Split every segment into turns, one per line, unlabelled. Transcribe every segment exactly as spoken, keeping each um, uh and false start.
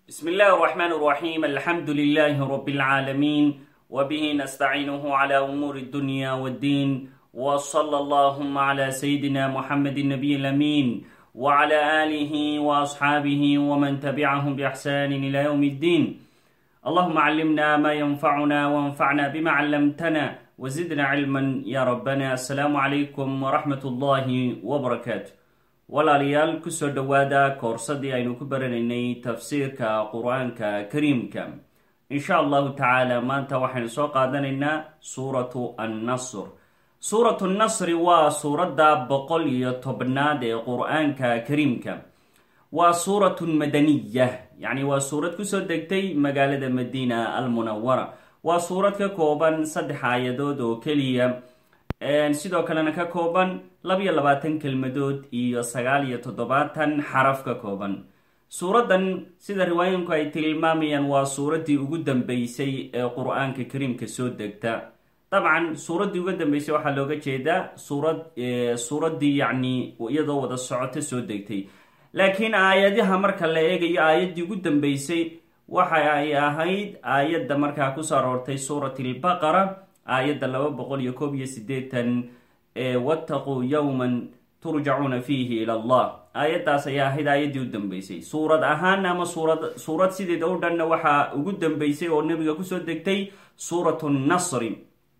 بسم الله الرحمن الرحيم الحمد لله رب العالمين وبه نستعينه على أمور الدنيا والدين وصلى اللهم على سيدنا محمد النبي الأمين وعلى آله وأصحابه ومن تبعهم بإحسان إلى يوم الدين اللهم علمنا ما ينفعنا وانفعنا بما علمتنا وزدنا علما يا ربنا. السلام عليكم ورحمة الله وبركاته. walaalayaal kusoo dhowaada koorsadii aynu ku baranaynay tafsiirka qur-aanka kariimka. insha allahu tacaala maanta waxaynu soo qaadanaynaa suuratu annasr. suuratu nnasri waa suuradda boqol iyo tobnaad ee qur-aanka kariimka. waa suuratun madaniya, yacni waa suurad kusoo degtay magaalada madiina almunawara. waa suurad ka kooban saddex aayadood oo keliya, sidoo kalena ka kooban labiyo labaatan kelmadood iyo sagaal iyo toddobaatan xaraf ka kooban. suuraddan sida riwaayinku ay tilmaamayaan waa suuraddii ugu dambeysay ee qur-aanka kariimka soo degta. dabcan suuraddii ugu dambeysay waxaa looga jeedaa suurad suuraddii yacni iyadoo wada socoto soo degtay, laakiin aayadaha marka la eegayo aayaddii ugu dambeysay waxa ay ahayd aayadda markaa kusoo aroortay suurat albaqara, aayadda laba boqol iyo koob iyo sideetan ee wattaquu yowman turjacuuna fiihi ila allah. aayaddaas ayaa ahayd aayaddii u dambeysay suurad ahaan, ama suurad suurad sideeda u dhanna waxaa ugu dambeysay oo nebiga kusoo degtay suuratu nnasri.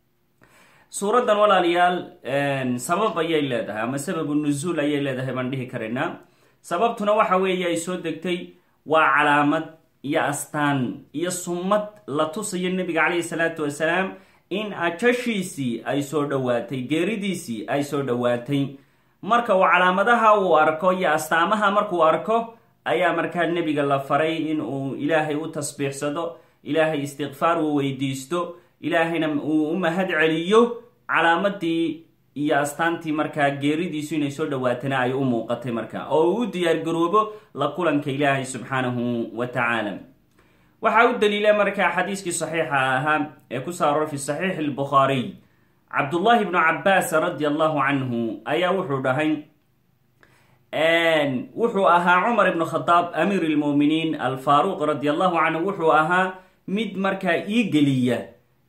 suuraddan walaalayaal sabab ayay leedahay, ama sababu nuzuul ayay leedahay baan dhihi karaynaa. sababtuna waxa weeye ay soo degtay waa calaamad iyo astaan iyo summad la tusayo nebiga calayhi salaatu wasalaam in ajashiisii ay soo dhowaatay, geeridiisii ay soo dhowaatay. marka uu calaamadaha uu arko iyo astaamaha markuu arko ayaa markaa nebiga la faray in uu ilaahay u tasbiixsado, ilaahay istikfaar uu weydiisto, ilaahayna uu u mahad celiyo. calaamadii iyo astaantii markaa geeridiisu inay soo dhowaatana ay u muuqatay markaa, oo uu u diyaargaroobo la kulanka ilaahay subxaanahu wa tacaala. waxaa u daliila markaa xadiiskii saxiixa ahaa ee ku saaroor fi saxiix albukhaariy. cabdullaahi bnu cabaas radi allahu canhu ayaa wuxuu dhahay, wuxuu ahaa cumar ibnu khadaab amiir lmuminiin alfaaruq radi allahu canhu wuxuu ahaa mid markaa ii geliya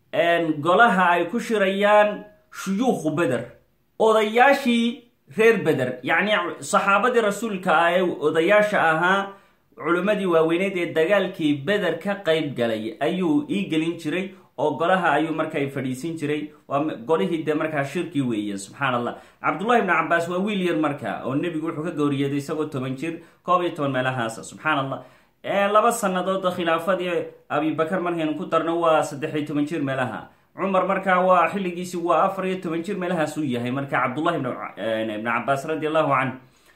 golaha ay ku shirayaan shuyuukhu beder, odayaashii reer beder, yacni saxaabadii rasuulka ah ee odayaasha ahaa, culimmadii waaweyneed ee dagaalkii beder ka qayb galay ayuu ii gelin jiray, oo golaha ayuu markaa fadhiisin jiray. waa golihii dee markaa shirkii weeye. subxaan allah. cabdullahi ibnu cabaas waa wiil yar markaa, oo nebigu wuxuu ka gooriyeeday isagoo toban jir koob iyo toban meelahaasa. subxaan allah. laba sannadood khilaafadii abibakar markaynu ku darno waa saddex iyo toban jir meelaha. cumar markaa waa xilligiisi waa afar iyo toban jir meelahaasuu yahay markaa cabdullahi ibnu cabaas radi allahu canh.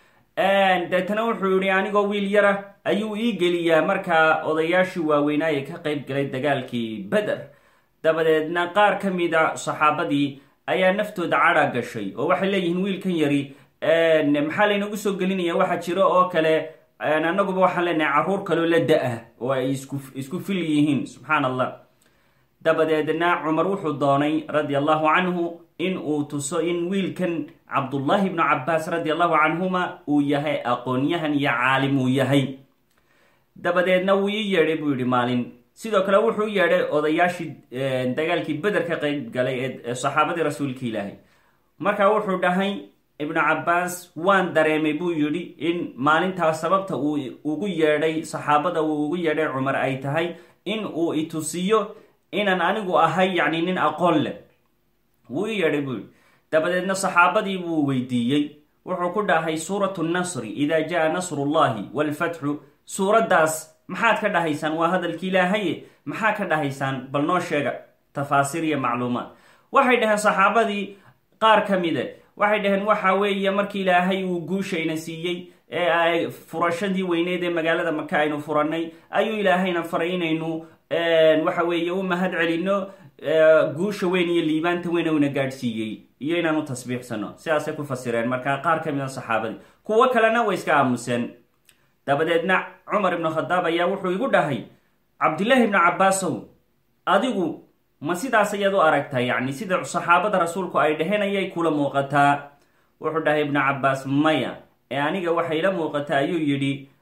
deetana wuxuu yihi anigoo wiil yara ayuu ii geliyaa markaa odayaashii waaweynaaye ka qayb galay dagaalkii beder. dabadeedna qaar ka mida saxaabadii ayaa naftooda cadha gashay, oo waxay leeyihiin wiilkan yari maxaa laynagu soo gelinaya, waxa jiro oo kale annaguba waxaan leenahay carruur kaloo la da-ah oo ay isku isku fil yihiin. subxaan allah. dabadeedna cumar wuxuu doonay radi allahu canhu in uu tuso in wiilkan cabdullaahi ibnu cabaas radi allahu canhuma uu yahay aqoonyahan iyo caalim uu yahay. dabadeedna wuu ii yeedhay buu yihi maalin. sidoo kale wuxuu yeedhay odayaashii dagaalkii beder ka qayb galay ee saxaabadii rasuulka ilaahay. markaa wuxuu dhahay ibnu cabaas, waan dareemay buu yidhi in maalintaas sababta uu ugu yeedhay saxaabada uu ugu yeedhay cumar ay tahay in uu itusiyo inaan anigu ahay yacni nin aqoon leh. wuu i yeedhay buu yidhi. dabadeedna saxaabadii buu weydiiyey. wuxuu ku dhahay suuratu nnasri idaa jaa nasrullahi walfatxu. suuraddaas maxaad ka dhahaysaan? waa hadalki ilaahaye maxaa ka dhahaysaan? bal noo sheega tafaasiir iyo macluumaad. waxay dhaheen saxaabadii qaar ka mide waxay dhaheen waxa weeye markii ilaahay uu guushayna siiyey ee ay furashadii weyneed ee magaalada maka aynu furanay, ayuu ilaahayna faray inaynu waxa weeye u mahad celino guusha weyn iyo liibaanta weyn una gaadhsiiyey, iyo inaanu tasbiixsano. sidaasay ku fasireen markaa qaar ka mida saxaabadii. kuwo kalena way iska aamuseen. dabadeedna cumar ibnu khadaab ayaa wuxuu igu dhahay, cabdillaahi ibnu cabaasow, adigu ma sidaas ayaad u aragtaa, yacni sida saxaabada rasuulku ay dhaheen ayay kula muuqataa? wuxuu dhahay ibnu cabaas, maya, ee aniga waxay la muuqataa ayuu yidhi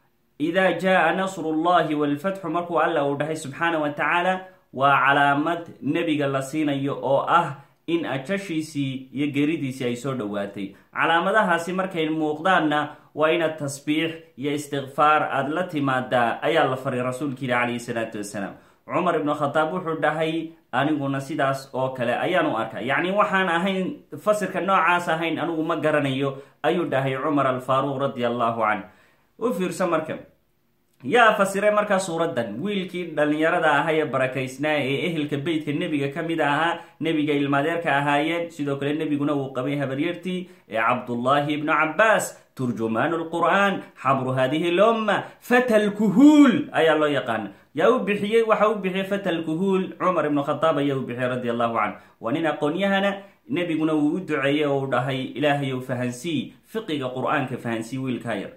idaa jaa nasrullahi walfatxu markuu alla uu dhahay subxaana wa tacaala waa calaamad nebiga la siinayo oo ah in ajashiisii iyo geridiisii ay soo dhowaatay. calaamadahaasi markay muuqdaanna waa inaad tasbiix iyo istikfaar aada la timaadaa ayaa la faray rasuulka ilahi calayhi salaatu wasalaam. cumar ibnu khadaab wuxuu dhahay aniguna sidaas oo kale ayaan u arkaa, yacni waxaan ahayn fasirka noocaas ahayn anigu ma garanayo ayuu dhahay cumar alfaaruq radia allahu canh. u fiirsa marka yaa fasiray markaa suuraddan wiilkii dhallinyarada ahaa ee barakaysnaa ee ehelka beytka nebiga ka mid ahaa, nebiga ilmaadeerka ahaayeen, sidoo kale nebiguna uu qabay habaryartii ee cabdullaahi ibnu cabbaas, turjumaanu lqur'aan, xabru hadihi lumma, fata lkuhuul ayaa loo yaqaana. yaa u bixiyey waxa u bixiyey fata lkuhuul cumar ibnu khadaab ayaa u bixiyey radi allahu canh. waa nin aqoon-yahana, nebiguna wuu u duceeyey oo u dhahay ilaahayow fahansii fiqiga qur'aanka fahansii wiilkaa yar.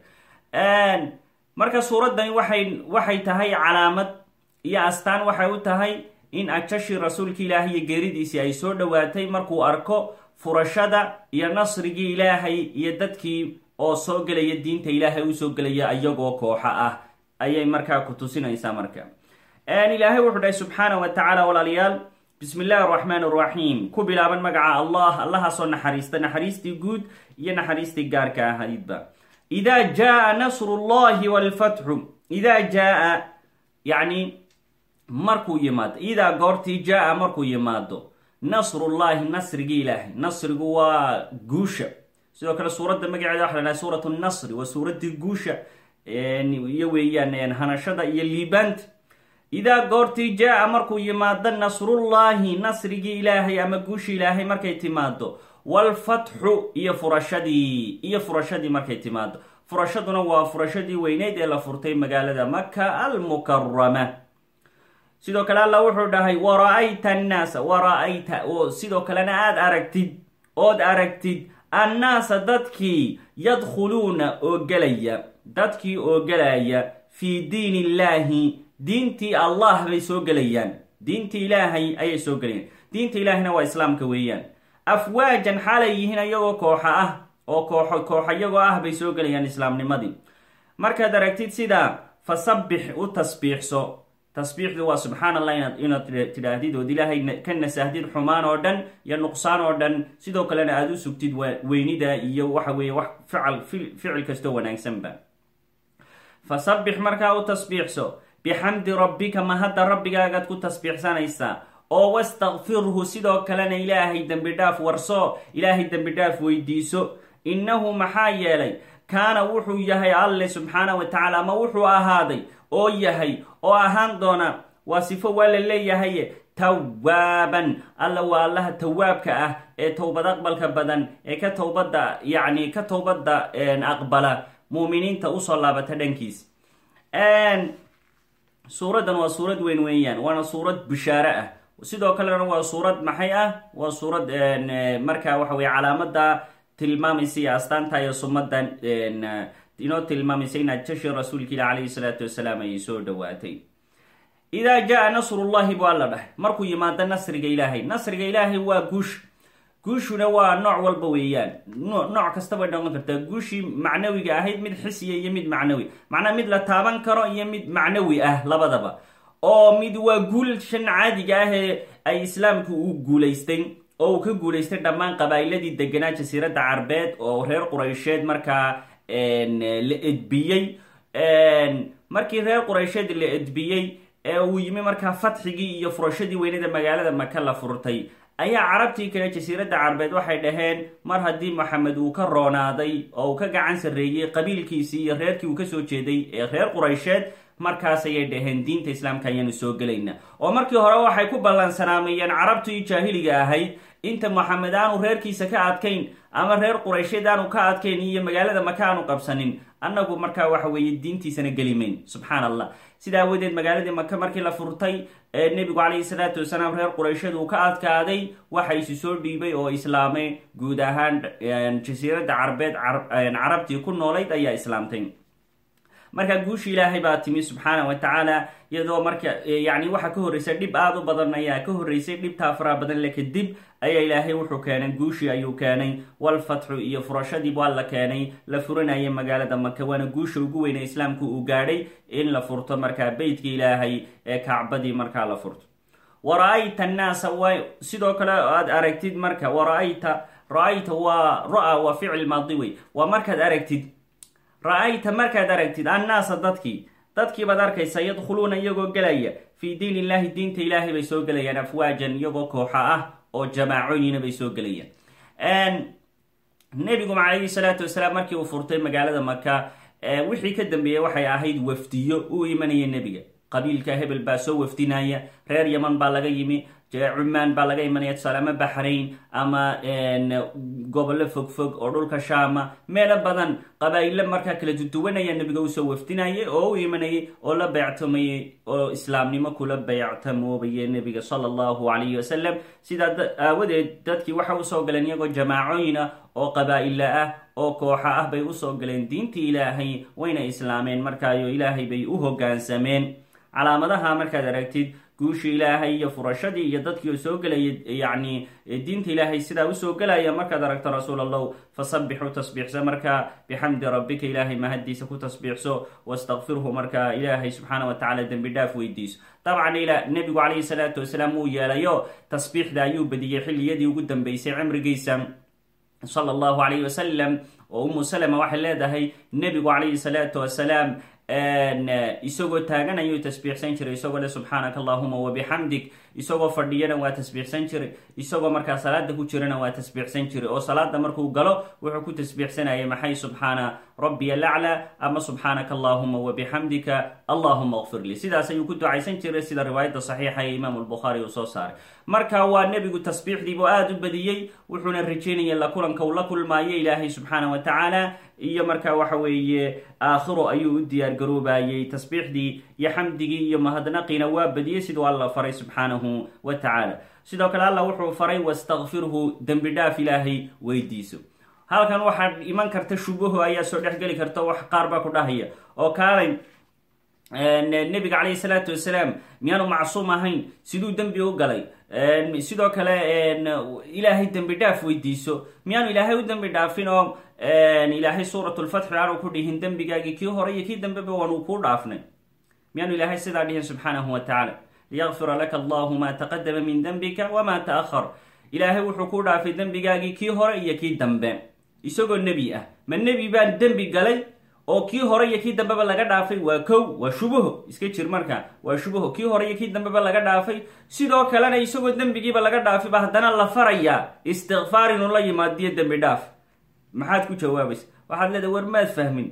marka suuraddani waxay waxay tahay calaamad iyo astaan waxay u tahay in ajashii rasuulka ilaahay iyo geeridiisii ay soo dhowaatay markuu arko furashada iyo nasrigii ilaahay iyo dadkii oo soo gelaya diinta ilaahay usoo gelaya iyagoo kooxa ah ayay markaa ku tusinaysaa. marka ilaahay wuxuu dhahay subxaana wa tacaala walaalayaal bismi illaahi araxmaan araxiim, ku bilaaban magaca allah allahaasoo naxariista naxariistii guud iyo naxariistii gaarka ahaydba. idaa jaa nasrullahi walfatxu, idaa jaa yacni markuu yimaado, idaa goortii jaa markuu yimaado nasrullahi nasrigii ilaahay. nasrigu waa guusha. sidoo kale suuradda magaceeda waxa la dhahay suurat nasri, waa suuraddii guusha iyo weeyaan hanashada iyo liibaanta. idaa goortii jaa markuu yimaado nasrullahi nasrigii ilaahay ama guusha ilaahay markay timaado, walfatxu iyo furashadii iyo furashadii markay timaado. furashaduna waa furashadii weyneyd ee la furtay magaalada maka almukarama. sidoo kale alla wuxuu dhahay wara-ayta annaasa, wara-ayta oo sidoo kalena aada aragtid ood aragtid annaasa dadkii yadkhuluuna oo gelaya, dadkii oo gelaya fii diin illaahi, diintii allah bay soo gelayaan, diintii ilaahay ayay soo gelayaan. diinta ilaahina waa islaamka weeyaan. afwaajan xaalay yihiin ayagoo kooxa ah oo kooxo koox iyagoo ah bay soo gelayaan islaamnimadii. markaad aragtid sidaa fasabbix u tasbiixso. tasbiixdu waa subxaan allah inaad inaad tidhaahdid ood ilaahay ka nasahdid xumaan oo dhan iyo nuqsaan oo dhan, sidoo kalena aada u sugtid weynida iyo waxa weeye wax fical ficil kastoo wanaagsanba. fasabbix markaa u tasbiixso bixamdi rabbika, mahadda rabbigaagaad ku tasbiixsanaysaa. oo wastakfirhu sidoo kalena ilaahay dembi dhaaf warso, ilaahay dembi dhaaf weydiiso. innahu maxaa yeelay kaana wuxuu yahay alle subxaana wa tacaala, ama wuxuu ahaaday oo yahay oo ahaan doona, waa sifo waa la leeyahay, tawaaban alla waa allaha tawaabka ah ee towbad aqbalka badan ee ka towbadda yacni ka towbadda aqbala muuminiinta usoo laabata dhankiis. suuraddan waa suurad weyn weeyaan, waana suurad bishaare ah. sidoo kalena waa suurad maxay ah, waa suurad markaa waxa weye calaamada tilmaamaysa iyo astaanta iyo sumadan inoo tilmaamaysa in ajashii rasuulka ilah calayhi salaatu wasalaam ayay soo dhowaatay. idaa jaa nasrullahi bu alla dhahay markuu yimaado nasriga ilaahay. nasriga ilaahay waa guush. guushuna waa nooc walba weeyaan, nooc kasta bay noqon kartaa. guushii macnawiga ahayd mid xisiya iyo mid macnawi, macnaa mid la taaban karo iyo mid macnawi ah labadaba. oo mid waa guulshan caadiga ah ee ay islaamku u guulaystay oo uu ka guulaystay dhammaan qabaa'iladii deganaa jasiiradda carbeed oo reer quraysheed markaa la edbiyey. markii reer quraysheed la edbiyey ee uu yimi markaa fatxigii iyo furashadii weynada magaalada maka la furtay, ayaa carabtii kale jasiiradda carbeed waxay dhaheen mar haddii maxamed uu ka roonaaday oo uu ka gacan sarreeyey qabiilkiisii iyo reerkii uu kasoo jeeday ee reer quraysheed, markaas ayay dhaheen diinta islaamka ayaanu soo gelayna. oo markii hore waxay ku ballansanaameyeen carabtii jaahiliga ahayd inta maxamed aanu reerkiisa ka adkayn ama reer quraysheed aanu ka adkayn iyo magaalada maka aanu qabsanin, annagu markaa waxa weeye diintiisana gelimayn. subxaan allah. sidaa awadeed magaaladii maka markii la furtay ee nebigu calayhi salaatu wasalaam reer quraysheed uu ka adkaaday, waxa isi soo dhiibay oo islaamay guud ahaan jasiiradda carbeed carabtii ku noolayd ayaa islaamtay. marka guusha ilaahay baa timi subxaana wa tacaala iyadoo marka yani waxa ka horreysay dhib aada u badan ayaa ka horreysay dhibtaa faraha badan le kadib ayaa ilaahay wuxuu keenay guushii ayuu keenay walfatxu iyo furashadii waa la keenay la furanaya magaalada maka waana guusha ugu weyne islaamku uu gaadhay in la furto markaa beytka ilaahay ee kacbadii markaa la furto wara-ayta annaasa wa sidoo kale aad aragtid marka wara-ayta ra-ayta waa ra-a waa ficil maadi wey waa markaad aragtid ra-ayta markaad aragtid annaasa dadkii dadkii baad arkaysa yadkhuluuna iyagoo gelaya fii diin illahi diinta ilaahay bay soo gelayaan afwaajan iyagoo kooxa ah oo jamaacooyina bay soo gelayaan nebigu calayhi salaatu wasalaam markii uu furtay magaalada maka wixii ka dambeeyey waxay ahayd wafdiyo u imanaya nebiga qabiilka hebel baa soo wafdinaya reer yaman baa laga yimi cumaan baa laga imanaya tusaale ama baxrayn ama gobollo fogfog oo dhulka shaama meelo badan qabaa'ilo markaa kala duduwanaya nebiga usoo wafdinayay oo u imanayay oo la beectamayay oo islaamnimo kula beectamoobayay nebiga sala allahu calayhi wasalam sidaa aawadeed dadkii waxa usoo galeen iyagoo jamaacooyin ah oo qabaa'ila ah oo kooxa ah bay usoo galeen diintii ilaahay wayna islaameen markaayo ilaahay bay u hoggaansameen calaamadaha markaad aragtid guushii ilaahay iyo furashadii iyo dadkii oo soo gelaya yacni diinta ilaahay sidaa usoo gelaya markaad aragto rasuul allahu fasabixu tasbiixso markaa bixamdi rabbika ilaahay mahaddiisa ku tasbiixso wastakfirhu markaa ilaahay subxaana wa tacala dembi dhaaf weydiiso dabcan ila nebigu calayhi salaatu wasalaam wuu yeelayo tasbiixda ayuu badiyey xilliyadii ugu dambeysay cimrigiisa sala allahu calayhi wasalam oo umu salama waxay leedahay nebigu calayhi salaatu wasalaam isagoo taagan ayuu tasbiixsan jiray isagoo le subxaanaka allahuma wabixamdig isagoo fadhiyana waa tasbiixsan jiray isagoo markaa salaada ku jirana waa tasbiixsan jiray oo salaada markuu galo wuxuu ku tasbiixsanayay maxay subxaana rabbiy alaclaa ama subxaanaka allahuma wabixamdika allahuma kfir lii sidaas ayuu ku ducaysan jiray sida riwaayadda saxiixa ee imaamu albukhaari uu soo saaray marka waa nebigu tasbiixdiibuu aada u badiyey wuxuuna rajeynaya la kulanka uu la kulmaayo ilaahay subxaana wa tacaala iyo markaa waxa weeye aakhiro ayuu u diyaar garoobayay tasbiixdii iyo xamdigii iyo mahadnaqiina waa badiyey siduu alla faray subxaanahu wa tacaala sidoo kale alla wuxuu faray wastakfirhu dembi dhaaf ilaahay weydiiso halkan waxaad iman karta shubaho ayaa soo dhexgeli karta wax qaar baa ku dhahaya oo kaalay nebiga calayhi salaatu wasalaam miyaanu macsuum ahayn siduu dembi u galay sidoo kale ilaahay dembi dhaaf weydiiso miyaanu ilaahay u dembi dhaafin oo ilaahay suurat lfatxi aanu ku dhihin dembigaagii kii hore iyo kii dambeba waanu kuu dhaafnay miyaanu ilaahay sidaa dhihin subxaanahu wa tacaala liyakfira laka allahu ma taqadama min dembika wama ta'ahar ilaahay wuxuu kuu dhaafay dembigaagii kii hore iyo kii dambe isagoo nebi ah ma nebi baan dembi galay oo kii hore iyo kii dambeba laga dhaafay waa kow waa shubaho iska jir marka waa shubaho kii hore iyo kii dambeba laga dhaafay sidoo kalena isagoo dembigiiba laga dhaafayba haddana la farayaa istikfaar inuu la yimaadiyo dembi dhaaf maxaad ku jawaabaysa waxaad leedahay war maad fahmin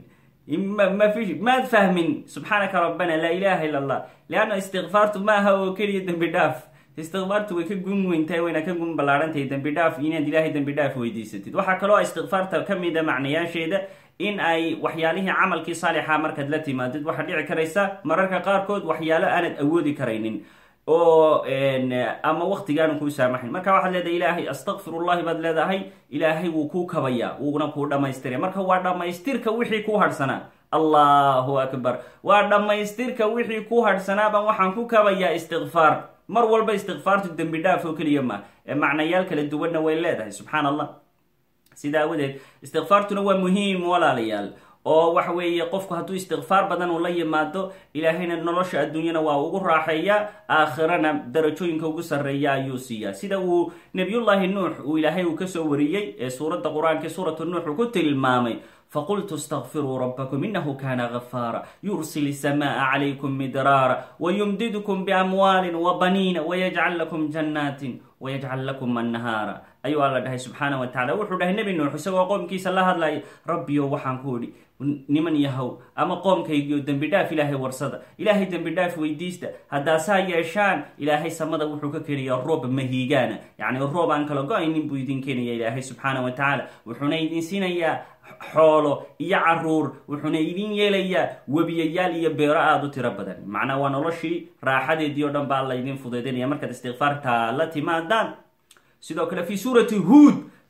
maad fahmin subxaanaka rabbana laa ilaha illa allah leanna istikfaartu ma aha oo keliya dembi dhaaf istikfaartu way ka gun weyntahay wayna ka gun ballaarantahay dembi dhaaf inaad ilaahay dembi dhaaf weydiisatid waxaa kaloo istikfaarta ka mid a macnayaasheeda in ay waxyaalihii camalkii saalixa markaad la timaadid waxaad dhici karaysa mararka qaarkood waxyaalo aanad awoodi karaynin oo ama waktigaanu kuu saamaxayn marka waxaad leedahay ilaahay astakfirullahi baad leedahay ilaahay wuu kuu kabayaa wuuna kuu dhammaystiraya marka waa dhammaystirka wixii kuu hadhsanaa allahu akbar waa dhammaystirka wixii kuu hadhsanaabaan waxaan ku kabayaa istikfaar mar walba istikfaartu dembi dhaaf oo keliya ma ee macnayaal kala duwanna way leedahay subxaan allah sida awadeed istikfaartuna waa muhiim walaalayaal oo waxa weeye qofku hadduu istikfaar badan uu la yimaado ilaahayna nolosha adduunyana waa ugu raaxeeya aakhirana darajooyinka ugu sarreeya ayuu siiyaa sida uu nebiyullaahi nuux uu ilaahay uu kasoo wariyey ee suuradda qur-aanka suuratu nuux uu ku tilmaamay faqultu اstakfiruu rabbakum inahu kana gafaara yursil الsamaaa calaykum midraara wayumdidkum biamwaalin wabaniina wayajcal lakum jannaatin wayajcal lakum annahaara ayuu alla dhahay subxaana wa tacala wuxuu dhahay nebi nuux isagoo qoomkiisa la hadlaya rabbiyo waxaan ku idhi niman yahow ama qoomkaygiio dembi dhaaf ilaahay warsada ilaahay dembi dhaaf weydiista haddaasaa yeeshaan ilaahay samada wuxuu ka keenaya roob mahiigaana yacni roob aan kala go-aynin buu idin keenaya ilaahay subxaana wa tacaala wuxuuna idin siinayaa xoolo iyo caruur wuxuuna idin yeelayaa webiyayaal iyo beero aada u tiro badan macnaa waa noloshii raaxadeedii o dhan baa alla idin fudeydinaya markaad istikfaarta la timaadaan sidoo kale fi suurati huod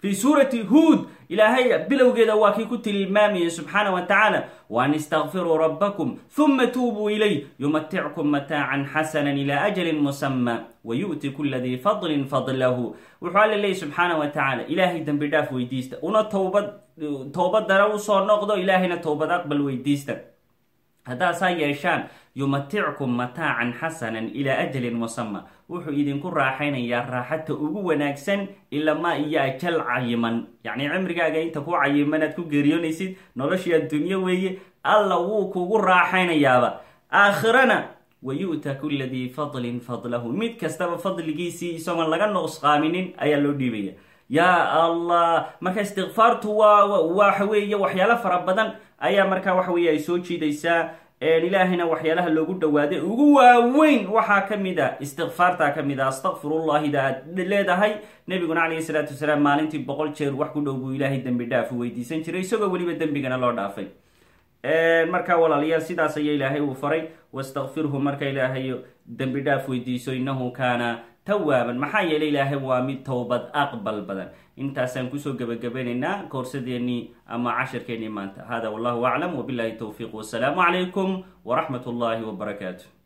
في سورة هود إلهي بلو جدا واكي كنت المامي سبحانه وتعالى وأن استغفروا ربكم ثم توبوا إليه يمتعكم متاعا حسنا إلى أجل مسمى ويؤتي كل ذي فضل فضله وحال الله سبحانه وتعالى إلهي دنبداف ويديست ونا توبة توبة دروسو نقضو إلهينا توبة أقبل ويديست هذا سايشان يمتعكم متاعا حسنا إلى أجل مسمى وحو إذن كن راحين يا راحة أبو وناكسن إلا ما إيا كل عيمن يعني عمرك أغاين تكو عيمنات كو قريون يسيد نولوشي الدنيا وي الله وكو راحين يابا آخرنا ويؤتى كل ذي فضل فضله ميت كستب فضل جيسي سوما لغا نقص قامنين أيا اللو ديبيا يا الله مركا استغفارت وحوية وحيالا فربضان أيا مركا وحوية يسوشي ديسا إلهنا وحيالها اللو قد واده وين وحا كمدا استغفارتا كمدا استغفر الله دا ليدا هاي نبينا عليه الصلاة والسلام مالنتي بقول شير وحكو دوبو إلهي الدنب دافو ويديسان جيري سوغا ولي بدنبيغنا لو دافay marka walaaliyaal sidaas ay ilaahay uu faray wastaghfirhu marka ilaahay dambi dhaaf weydiiso innahu kana tawaaban maxaa yeelay ilaahay waa mid tawbad aqbal badan intaasaan kusoo gabagabeynaa koorsadeeni ama casharkeeni maanta hada wallahu a'lam wa billahi tawfiq wa salaamu alaykum wa rahmatullahi wa barakatuh